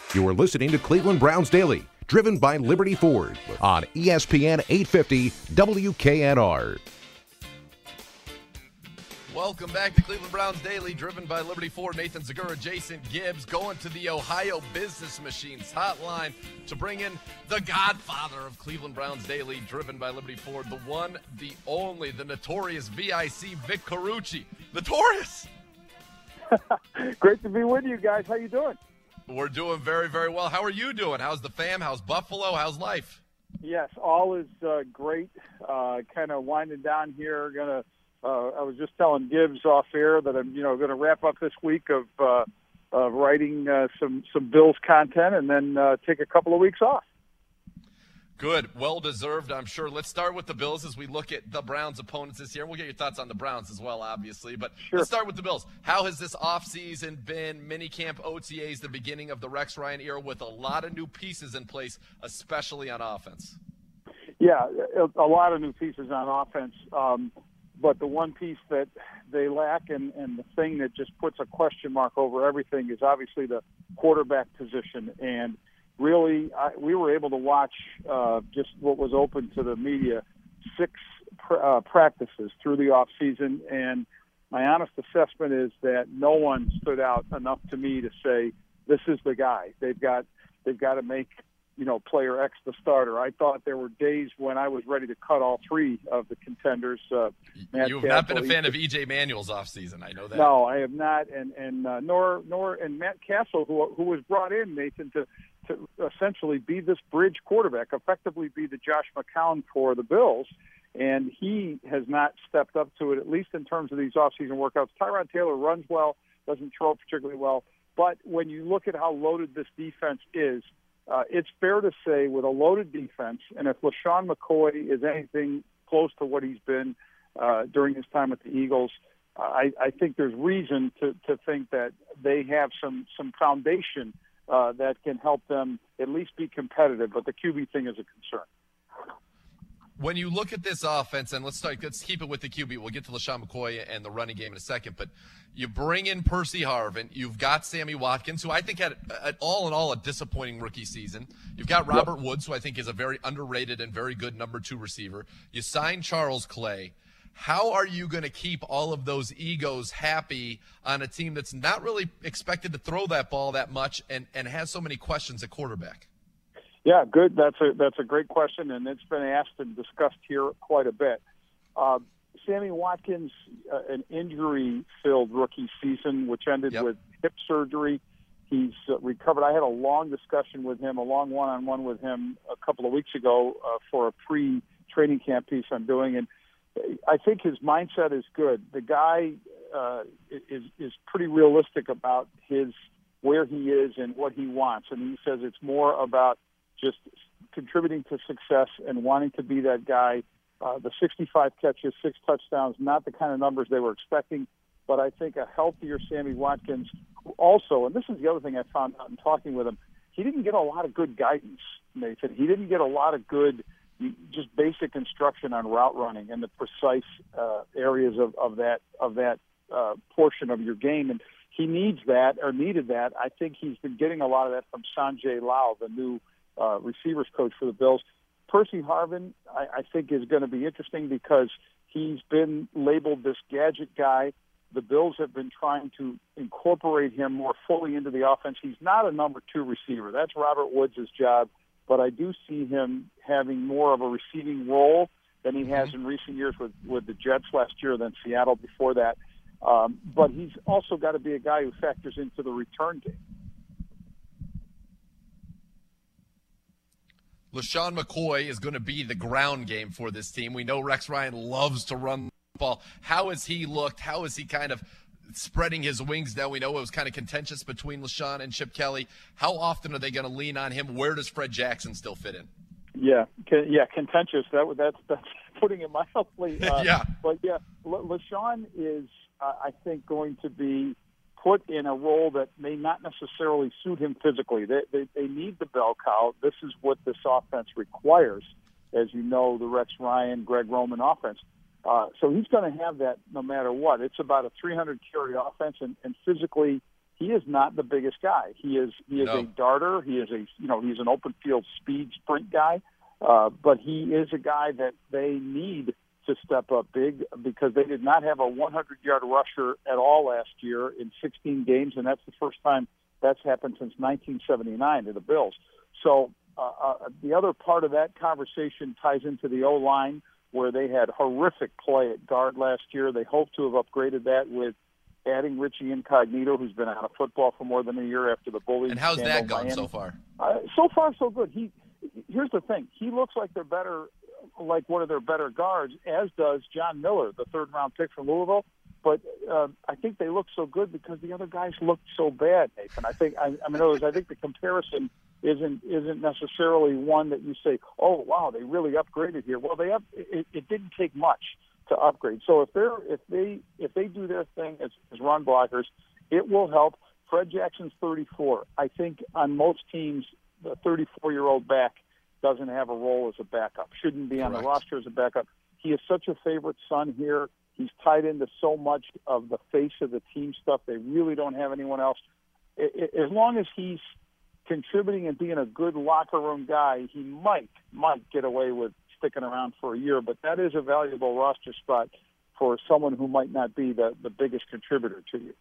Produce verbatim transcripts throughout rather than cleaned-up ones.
You are listening to Cleveland Browns Daily, driven by Liberty Ford on E S P N eight fifty W K N R. Welcome back to Cleveland Browns Daily, driven by Liberty Ford. Nathan Zagura, Jason Gibbs, going to the Ohio Business Machines hotline to bring in the godfather of Cleveland Browns Daily, driven by Liberty Ford, the one, the only, the notorious V I C, Vic Carucci. Notorious! Great to be with you guys. How you doing? We're doing very, very well. How are you doing? How's the fam? How's Buffalo? How's life? Yes, all is uh, great. Uh, kind of winding down here. Gonna. Uh, I was just telling Gibbs off air that I'm, you know, going to wrap up this week of uh, of writing uh, some some Bills content, and then uh, take a couple of weeks off. Good, well deserved, I'm sure. Let's start with the Bills as we look at the Browns' opponents this year. We'll get your thoughts on the Browns as well, obviously. But sure. Let's start with the Bills. How has this offseason been? Minicamp, O T As, the beginning of the Rex Ryan era, with a lot of new pieces in place, especially on offense. Yeah, a, a lot of new pieces on offense. Um, But the one piece that they lack, and, and the thing that just puts a question mark over everything, is obviously the quarterback position. And really, I, we were able to watch uh, just what was open to the media, six pr- uh, practices through the off season. And my honest assessment is that no one stood out enough to me to say, this is the guy. They've got they've got to make, you know, player X the starter. I thought there were days when I was ready to cut all three of the contenders. Uh, Matt You've Castle, not been a fan of E J Manuel's offseason, I know that. No, I have not, and and uh, nor nor and Matt Castle, who who was brought in, Nathan, to to essentially be this bridge quarterback, effectively be the Josh McCown for the Bills, and he has not stepped up to it, at least in terms of these offseason workouts. Tyrod Taylor runs well, doesn't throw particularly well, but when you look at how loaded this defense is, Uh, it's fair to say with a loaded defense, and if LaShawn McCoy is anything close to what he's been uh, during his time with the Eagles, uh, I, I think there's reason to, to think that they have some, some foundation uh, that can help them at least be competitive, but the Q B thing is a concern. When you look at this offense, and let's start, let's keep it with the Q B. We'll get to LaShawn McCoy and the running game in a second, but you bring in Percy Harvin. You've got Sammy Watkins, who I think had, at all in all, a disappointing rookie season. You've got Robert yep. Woods, who I think is a very underrated and very good number two receiver. You signed Charles Clay. How are you going to keep all of those egos happy on a team that's not really expected to throw that ball that much and, and has so many questions at quarterback? Yeah, good. That's a that's a great question, and it's been asked and discussed here quite a bit. Uh, Sammy Watkins, uh, an injury-filled rookie season, which ended yep. with hip surgery. He's uh, recovered. I had a long discussion with him, a long one-on-one with him a couple of weeks ago uh, for a pre-training camp piece I'm doing, and I think his mindset is good. The guy uh, is is pretty realistic about his where he is and what he wants, and he says it's more about just contributing to success and wanting to be that guy. Uh, the sixty-five catches, six touchdowns, not the kind of numbers they were expecting, but I think a healthier Sammy Watkins also, and this is the other thing I found out in talking with him, he didn't get a lot of good guidance, Nathan. He didn't get a lot of good, just basic instruction on route running and the precise uh, areas of, of that of that uh, portion of your game. And he needs that, or needed that. I think he's been getting a lot of that from Sanjay Lal, the new Uh, receivers coach for the Bills. Percy Harvin, I, I think, is going to be interesting because he's been labeled this gadget guy. The Bills have been trying to incorporate him more fully into the offense. He's not a number two receiver. That's Robert Woods' job, but I do see him having more of a receiving role than he has in recent years with, with the Jets last year, than Seattle before that. Um, but he's also got to be a guy who factors into the return game. LaShawn McCoy is going to be the ground game for this team. We know Rex Ryan loves to run the ball. How has he looked? How is he kind of spreading his wings now? We know it was kind of contentious between LaShawn and Chip Kelly. How often are they going to lean on him? Where does Fred Jackson still fit in? Yeah, yeah, contentious. That that's that's putting it mildly. Uh, yeah, but yeah, La- LaShawn is, uh, I think, going to be put in a role that may not necessarily suit him physically. They, they, they need the bell cow. This is what this offense requires, as you know, the Rex Ryan, Greg Roman offense. Uh, so he's going to have that no matter what. It's about a three hundred carry offense, and, and physically he is not the biggest guy. He is he is No. a darter. He is a you know he's an open field speed sprint guy, uh, but he is a guy that they need to step up big because they did not have a hundred-yard rusher at all last year in sixteen games, and that's the first time that's happened since nineteen seventy-nine to the Bills. So uh, uh, the other part of that conversation ties into the O-line, where they had horrific play at guard last year. They hope to have upgraded that with adding Richie Incognito, who's been out of football for more than a year after the bullying. And how's that gone Miami. so far? Uh, so far, so good. He here's the thing: he looks like they're better, like one of their better guards, as does John Miller, the third-round pick from Louisville. But uh, I think they look so good because the other guys looked so bad, Nathan. I think I, I mean, in other words, I think the comparison isn't isn't necessarily one that you say, oh wow, they really upgraded here. Well, they up, it, it didn't take much to upgrade. So if they're if they if they do their thing as, as run blockers, it will help. Fred Jackson's thirty-four. I think on most teams, the thirty-four-year-old back doesn't have a role as a backup. Shouldn't be on Correct. the roster as a backup. He is such a favorite son here. He's tied into so much of the face of the team stuff. They really don't have anyone else. As long as he's contributing and being a good locker room guy, he might might get away with sticking around for a year. But that is a valuable roster spot for someone who might not be the, the biggest contributor to you.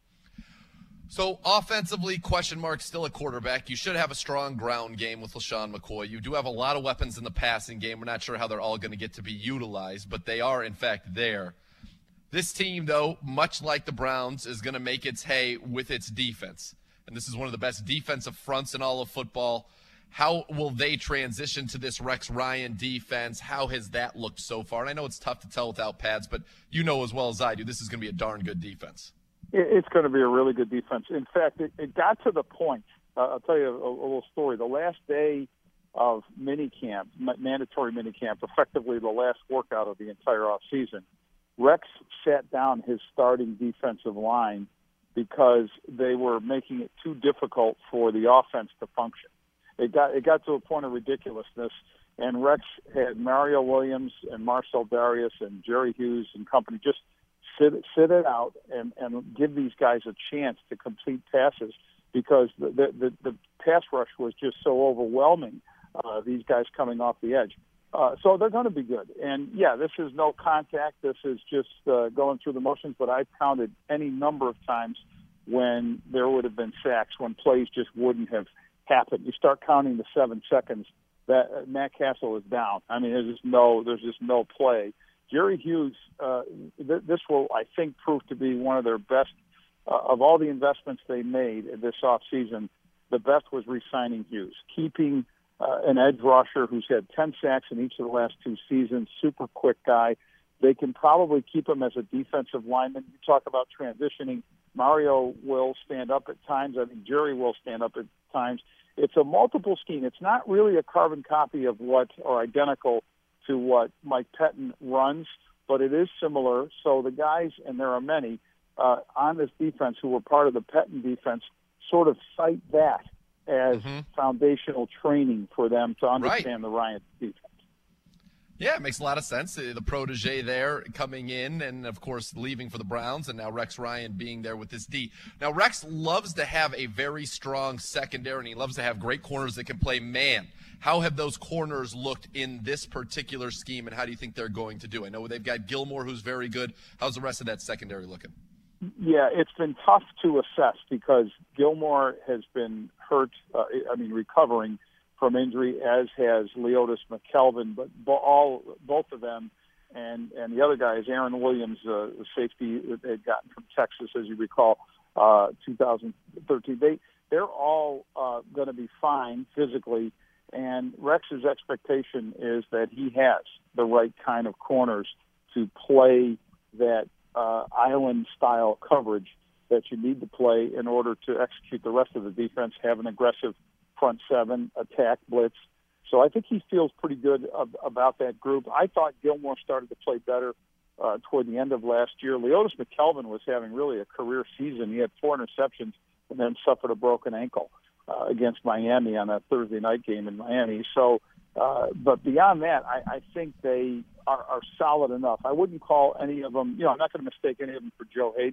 So offensively, question mark, still a quarterback. You should have a strong ground game with LeSean McCoy. You do have a lot of weapons in the passing game. We're not sure how they're all going to get to be utilized, but they are, in fact, there. This team, though, much like the Browns, is going to make its hay with its defense. And this is one of the best defensive fronts in all of football. How will they transition to this Rex Ryan defense? How has that looked so far? And I know it's tough to tell without pads, but you know as well as I do, this is going to be a darn good defense. It's going to be a really good defense. In fact, it, it got to the point, uh, I'll tell you a, a little story. The last day of minicamp, mandatory minicamp, effectively the last workout of the entire offseason, Rex sat down his starting defensive line because they were making it too difficult for the offense to function. It got it got to a point of ridiculousness, and Rex had Mario Williams and Marcel Darius and Jerry Hughes and company just sit sit it out and, and give these guys a chance to complete passes because the the, the, the pass rush was just so overwhelming, uh, these guys coming off the edge. Uh, so they're going to be good. And, yeah, this is no contact. This is just uh, going through the motions. But I've counted any number of times when there would have been sacks, when plays just wouldn't have happened. You start counting the seven seconds, that uh, Matt Castle is down. I mean, there's just no, there's just no play. Jerry Hughes, uh, th- this will, I think, prove to be one of their best. Uh, of all the investments they made this offseason, the best was re-signing Hughes, keeping uh, an edge rusher who's had ten sacks in each of the last two seasons, super quick guy. They can probably keep him as a defensive lineman. You talk about transitioning. Mario will stand up at times. I think Jerry will stand up at times. It's a multiple scheme. It's not really a carbon copy of what, or identical to what Mike Pettin runs, but it is similar. So the guys, and there are many, uh, on this defense who were part of the Pettin defense sort of cite that as mm-hmm. foundational training for them to understand right. the Ryan defense. Yeah, it makes a lot of sense. The protege there coming in and, of course, leaving for the Browns, and now Rex Ryan being there with this D. Now, Rex loves to have a very strong secondary, and he loves to have great corners that can play man. How have those corners looked in this particular scheme, and how do you think they're going to do? I know they've got Gilmore, who's very good. How's the rest of that secondary looking? Yeah, it's been tough to assess because Gilmore has been hurt, uh, I mean, recovering from injury, as has Leotis McKelvin, but all both of them, and and the other guy is Aaron Williams, uh, the safety that they'd gotten from Texas, as you recall, uh, two thousand thirteen. They they're all uh, going to be fine physically, and Rex's expectation is that he has the right kind of corners to play that uh, island style coverage that you need to play in order to execute the rest of the defense, have an aggressive front seven, attack, blitz. So I think he feels pretty good ab- about that group. I thought Gilmore started to play better uh, toward the end of last year. Leotis McKelvin was having really a career season. He had four interceptions and then suffered a broken ankle uh, against Miami on that Thursday night game in Miami. So, uh, but beyond that, I, I think they are, are solid enough. I wouldn't call any of them, you know, I'm not going to mistake any of them for Joe Hayden.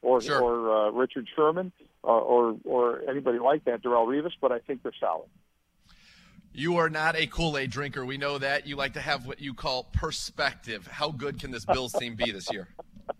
or Sure. or uh, Richard Sherman or, or or anybody like that, Darrelle Revis, but I think they're solid. You are not a Kool-Aid drinker. We know that. You like to have what you call perspective. How good can this Bills team be this year?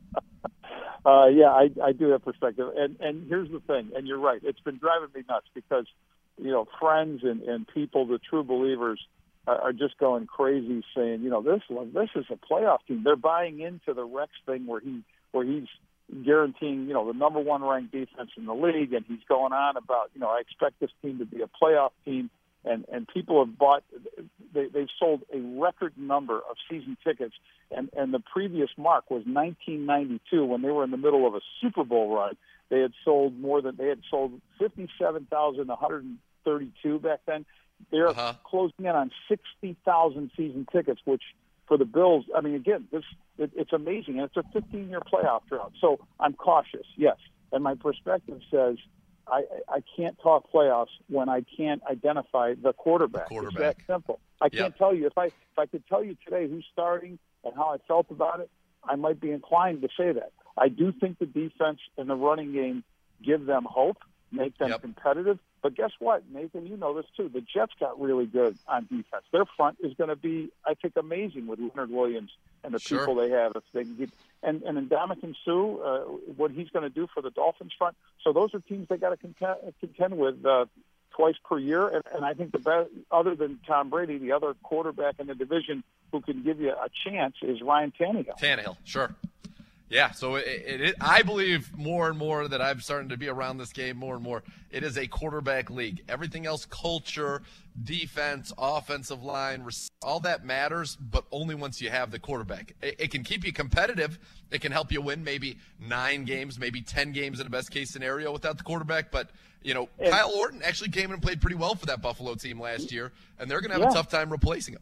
Uh, yeah, I, I do have perspective. And, and here's the thing, and you're right. It's been driving me nuts because, you know, friends and, and people, the true believers, are, are just going crazy saying, you know, this this is a playoff team. They're buying into the Rex thing where he where he's guaranteeing, you know, the number one ranked defense in the league, and he's going on about, you know, I expect this team to be a playoff team. And, and people have bought, they, they've sold a record number of season tickets. And, and the previous mark was nineteen ninety-two when they were in the middle of a Super Bowl run. They had sold more than, they had sold fifty-seven thousand one hundred thirty-two back then. They're uh-huh. closing in on sixty thousand season tickets, which for the Bills, I mean, again, this it, it's amazing. And it's a fifteen-year playoff drought. So I'm cautious, yes. And my perspective says, I, I can't talk playoffs when I can't identify the quarterback. The quarterback. It's that simple. I can't Yep. tell you if I if I could tell you today who's starting and how I felt about it, I might be inclined to say that. I do think the defense and the running game give them hope, make them Yep. competitive. But guess what, Nathan? You know this too. The Jets got really good on defense. Their front is going to be, I think, amazing with Leonard Williams and the Sure. people they have. If they can get and and in Ndamukong Suh, uh, what he's going to do for the Dolphins front. So those are teams they got to contend, contend with uh, twice per year. And, and I think the best, other than Tom Brady, the other quarterback in the division who can give you a chance is Ryan Tannehill. Tannehill, sure. Yeah, so it, it, it, I believe more and more that I'm starting to be around this game more and more. It is a quarterback league. Everything else, culture, defense, offensive line, all that matters, but only once you have the quarterback. It, it can keep you competitive. It can help you win maybe nine games, maybe ten games in a best-case scenario without the quarterback. But, you know, And, Kyle Orton actually came in and played pretty well for that Buffalo team last year, and they're going to have Yeah. a tough time replacing him.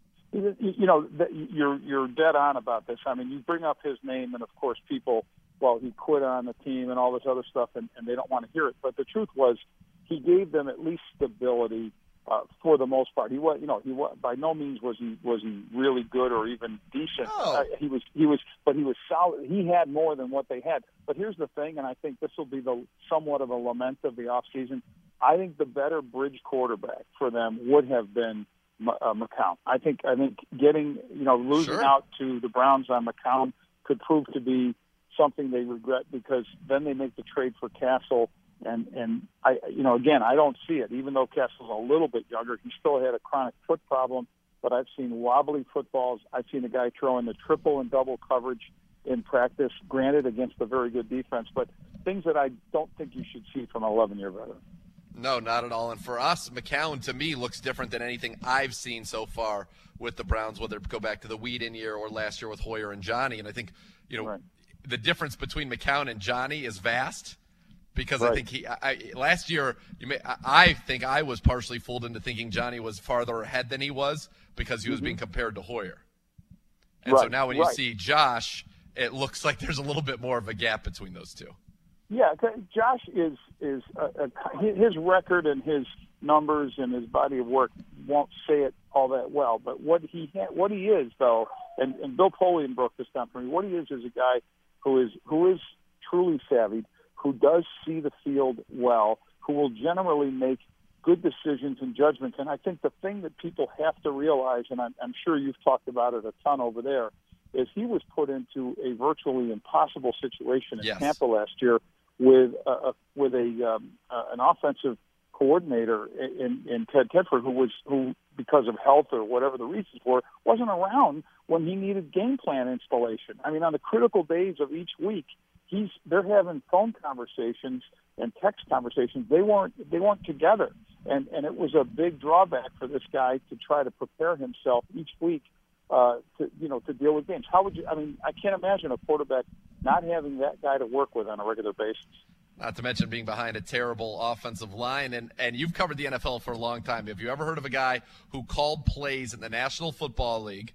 You know, you're you're dead on about this. I mean, you bring up his name, and of course, people, well, he quit on the team and all this other stuff, and, and they don't want to hear it. But the truth was, he gave them at least stability uh, for the most part. He was, you know, he was, by no means was he was he really good or even decent. No. Uh, he was he was, but he was solid. He had more than what they had. But here's the thing, and I think this will be the somewhat of a lament of the offseason. I think the better bridge quarterback for them would have been Uh, McCown. I think I think getting you know losing Sure. out to the Browns on McCown could prove to be something they regret, because then they make the trade for Castle, and and I you know again I don't see it. Even though Castle's a little bit younger, he still had a chronic foot problem. But I've seen wobbly footballs. I've seen a guy throw in the triple and double coverage in practice, granted against a very good defense, but things that I don't think you should see from an eleven-year veteran. No, not at all. And for us, McCown, to me, looks different than anything I've seen so far with the Browns, whether it go back to the Whedon year or last year with Hoyer and Johnny. And I think, you know, Right. the difference between McCown and Johnny is vast, because Right. I think he I, I, last year, you may, I, I think I was partially fooled into thinking Johnny was farther ahead than he was because he was Mm-hmm. being compared to Hoyer. And so Right, now when you right. see Josh, it looks like there's a little bit more of a gap between those two. Yeah, Josh is is a, a, his record and his numbers and his body of work won't say it all that well. But what he ha- what he is though, and, and Bill Polian broke this down for me. What he is is a guy who is who is truly savvy, who does see the field well, who will generally make good decisions and judgments. And I think the thing that people have to realize, and I'm, I'm sure you've talked about it a ton over there, is he was put into a virtually impossible situation in Yes. Tampa last year with a, a with a um, uh, an offensive coordinator in, in Ted Tedford, who was who because of health or whatever the reasons were, wasn't around when he needed game plan installation. I mean, on the critical days of each week, he's they're having phone conversations and text conversations. They weren't they weren't together, and and it was a big drawback for this guy to try to prepare himself each week uh, to you know to deal with games. How would you? I mean, I can't imagine a quarterback not having that guy to work with on a regular basis. Not to mention being behind a terrible offensive line. And, and you've covered the N F L for a long time. Have you ever heard of a guy who called plays in the National Football League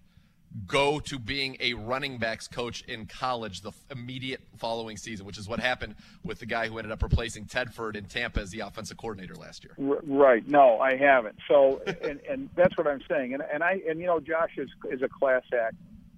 go to being a running backs coach in college the immediate following season, which is what happened with the guy who ended up replacing Tedford in Tampa as the offensive coordinator last year? Right. No, I haven't. So, and, and that's what I'm saying. And, and I, and you know, Josh is is a class act.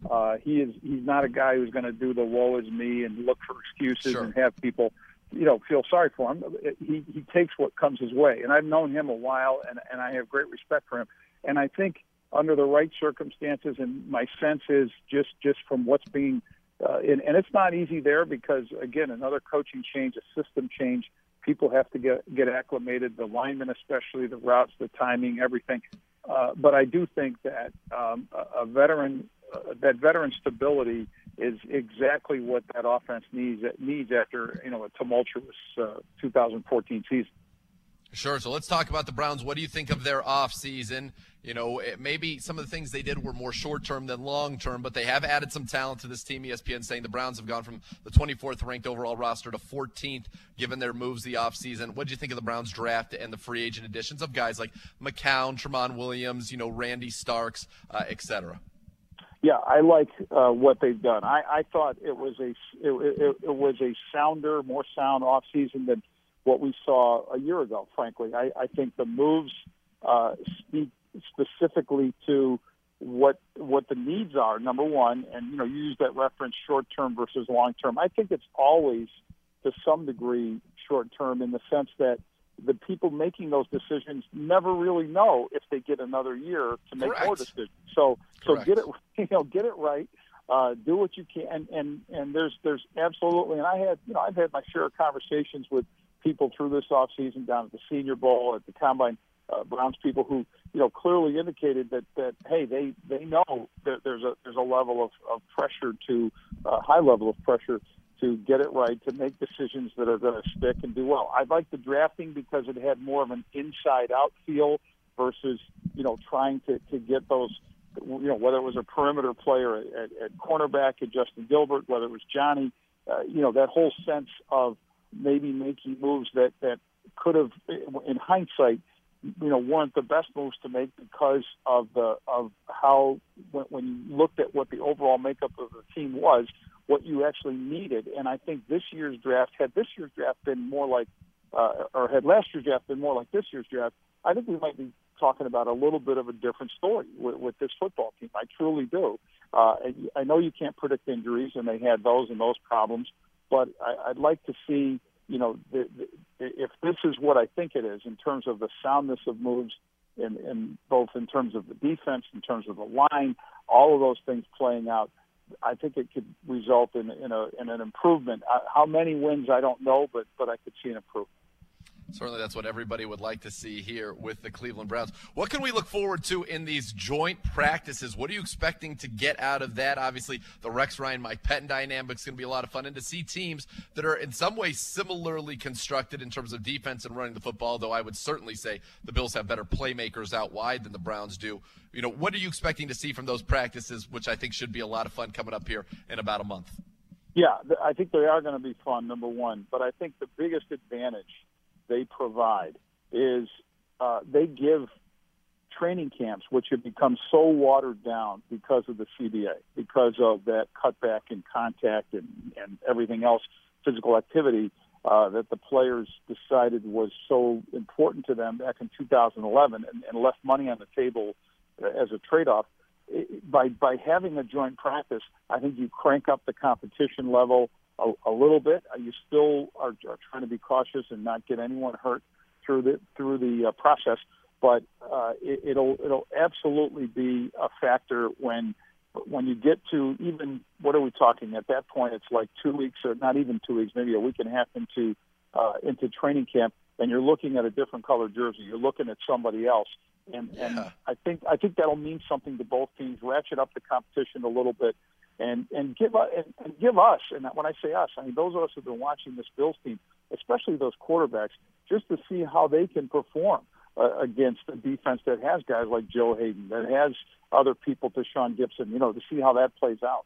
Uh, he is he's not a guy who's going to do the woe is me and look for excuses Sure. and have people, you know, feel sorry for him. He he takes what comes his way, and I've known him a while, and and I have great respect for him. And I think under the right circumstances, and my sense is just just from what's being, uh, and, and it's not easy there because again, another coaching change, a system change. People have to get get acclimated, the linemen especially, the routes, the timing, everything. Uh, but I do think that um, a, a veteran, uh, that veteran stability is exactly what that offense needs. It needs after you know a tumultuous uh, two thousand fourteen season. Sure. So let's talk about the Browns. What do you think of their offseason? You know, it, maybe some of the things they did were more short-term than long-term, but they have added some talent to this team. E S P N saying the Browns have gone from the twenty-fourth ranked overall roster to fourteenth, given their moves the offseason. What did you think of the Browns draft and the free agent additions of guys like McCown, Tramon Williams, you know, Randy Starks, uh, et cetera? Yeah, I like uh, what they've done. I, I thought it was a it, it, it was a sounder, more sound offseason than what we saw a year ago, frankly. I, I think the moves uh, speak specifically to what what the needs are, number one, and, you know, you use that reference short-term versus long-term. I think it's always, to some degree, short-term in the sense that the people making those decisions never really know if they get another year to make Correct. more decisions. So, so Correct. get it, you know, get it right. Uh, do what you can, and, and and there's there's absolutely, and I had, you know, I've had my share of conversations with people through this offseason down at the Senior Bowl, at the Combine, uh, Browns people who, you know, clearly indicated that, that hey, they, they know that there's a there's a level of, of pressure to, uh, high level of pressure to get it right, to make decisions that are going to stick and do well. I like the drafting because it had more of an inside-out feel versus, you know, trying to, to get those, you know, whether it was a perimeter player at, at, at cornerback, at Justin Gilbert, whether it was Johnny, uh, you know, that whole sense of maybe making moves that, that could have, in hindsight, you know, weren't the best moves to make because of the of how when, when you looked at what the overall makeup of the team was, what you actually needed. And I think this year's draft, had this year's draft been more like, uh, or had last year's draft been more like this year's draft, I think we might be talking about a little bit of a different story with, with this football team. I truly do. Uh, I know you can't predict injuries, and they had those and those problems. But I, I'd like to see, you know, the, the, if this is what I think it is in terms of the soundness of moves, in, in both in terms of the defense, in terms of the line, all of those things playing out, I think it could result in, in, a, in an improvement. Uh, how many wins, I don't know, but but I could see an improvement. Certainly that's what everybody would like to see here with the Cleveland Browns. What can we look forward to in these joint practices? What are you expecting to get out of that? Obviously, the Rex Ryan, Mike Pettine dynamic is going to be a lot of fun, and to see teams that are in some ways similarly constructed in terms of defense and running the football, though I would certainly say the Bills have better playmakers out wide than the Browns do. You know, what are you expecting to see from those practices, which I think should be a lot of fun coming up here in about a month? Yeah, I think they are going to be fun, number one. But I think the biggest advantage they provide is uh, they give training camps, which have become so watered down because of the C B A, because of that cutback in contact and, and everything else, physical activity, uh, that the players decided was so important to them back in two thousand eleven and, and left money on the table as a trade-off. By, by having a joint practice, I think you crank up the competition level A, a little bit. You still are, are trying to be cautious and not get anyone hurt through the through the uh, process, but uh, it, it'll it'll absolutely be a factor when when you get to even what are we talking at that point? It's like two weeks or not even two weeks, maybe a week and a half into uh, into training camp, and you're looking at a different color jersey. You're looking at somebody else, and yeah. and I think I think that'll mean something to both teams. Ratchet up the competition a little bit. And and give us and, and give us, and when I say us, I mean those of us who've been watching this Bills team, especially those quarterbacks, just to see how they can perform uh, against a defense that has guys like Joe Hayden, that has other people, to Sean Gibson, you know, to see how that plays out.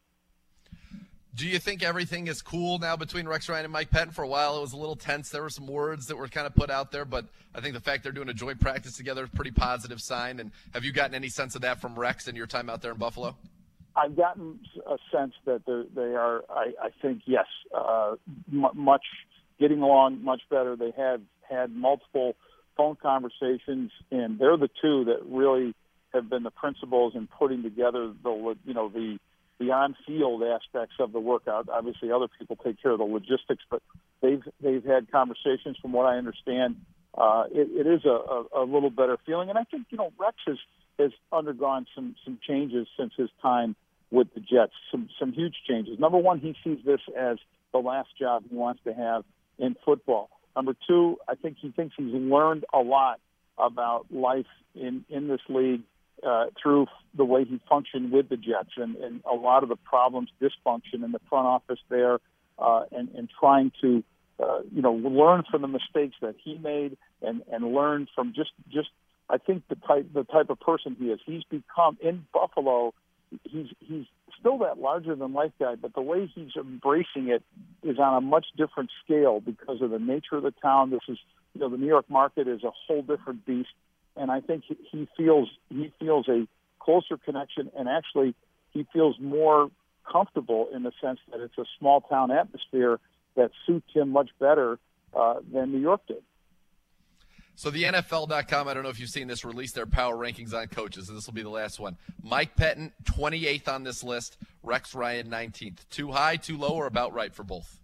Do you think everything is cool now between Rex Ryan and Mike Pettine? For a while, it was a little tense. There were some words that were kind of put out there, but I think the fact they're doing a joint practice together is a pretty positive sign. And have you gotten any sense of that from Rex in your time out there in Buffalo? I've gotten a sense that they are, I, I think, yes, uh, m- much getting along much better. They have had multiple phone conversations, and they're the two that really have been the principals in putting together the, you know, the the on-field aspects of the workout. Obviously, other people take care of the logistics, but they've they've had conversations. From what I understand, uh, it, it is a, a, a little better feeling. And I think you know Rex has has undergone some some changes since his time with the Jets. Some some huge changes. Number one, he sees this as the last job he wants to have in football. Number two, I think he thinks he's learned a lot about life in in this league. Uh, through the way he functioned with the Jets and, and a lot of the problems, dysfunction in the front office there, uh, and, and trying to, uh, you know, learn from the mistakes that he made and, and learn from just, just, I think the type, the type of person he is. He's become, in Buffalo, he's, he's still that larger than life guy, but the way he's embracing it is on a much different scale because of the nature of the town. This is, you know, the New York market is a whole different beast. And I think he feels he feels a closer connection, and actually he feels more comfortable in the sense that it's a small town atmosphere that suits him much better uh, than New York did. So the N F L dot com, I don't know if you've seen this, released their power rankings on coaches, and this will be the last one. Mike Pettin, twenty-eighth on this list. Rex Ryan, nineteenth. Too high, too low, or about right for both?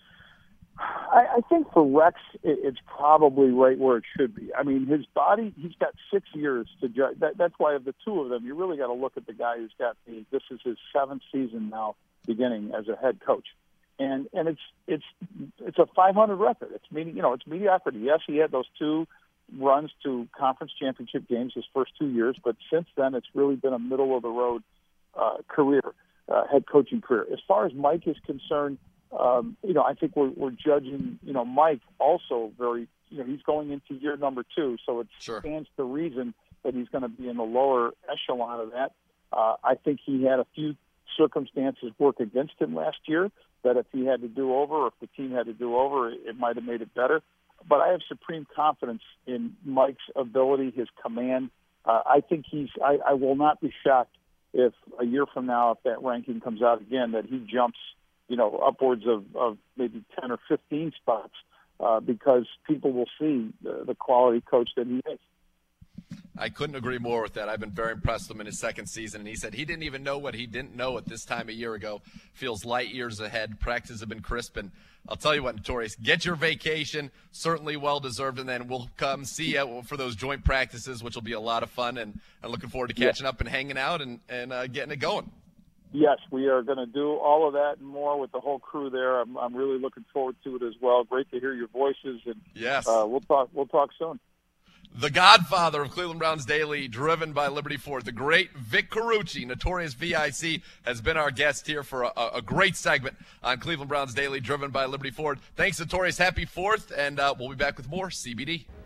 I, I think for Rex, it, it's probably right where it should be. I mean, his body, he's got six years to judge. That, that's why of the two of them, you really got to look at the guy who's got the, this is his seventh season now beginning as a head coach. And and it's it's it's a five hundred record. It's meaning, you know, it's mediocrity. Yes, he had those two runs to conference championship games his first two years, but since then it's really been a middle of the road uh, career, uh, head coaching career. As far as Mike is concerned, Um, you know, I think we're, we're judging, you know, Mike also very, you know, he's going into year number two, so it sure. stands to reason that he's going to be in the lower echelon of that. Uh, I think he had a few circumstances work against him last year that if he had to do over or if the team had to do over, it, it might have made it better. But I have supreme confidence in Mike's ability, his command. Uh, I think he's, I, I will not be shocked if a year from now, if that ranking comes out again, that he jumps you know, upwards of, of maybe ten or fifteen spots uh, because people will see the, the quality coach that he is. I couldn't agree more with that. I've been very impressed with him in his second season, and he said he didn't even know what he didn't know at this time a year ago. Feels light years ahead. Practices have been crisp, and I'll tell you what, Notorious, get your vacation, certainly well-deserved, and then we'll come see you for those joint practices, which will be a lot of fun, and I'm looking forward to catching yeah. up and hanging out and, and uh, getting it going. Yes, we are going to do all of that and more with the whole crew there. I'm, I'm really looking forward to it as well. Great to hear your voices, and yes, uh, we'll talk. We'll talk soon. The godfather of Cleveland Browns Daily, driven by Liberty Ford, the great Vic Carucci, Notorious V I C, has been our guest here for a, a great segment on Cleveland Browns Daily, driven by Liberty Ford. Thanks, Notorious. Happy Fourth, and uh, we'll be back with more C B D.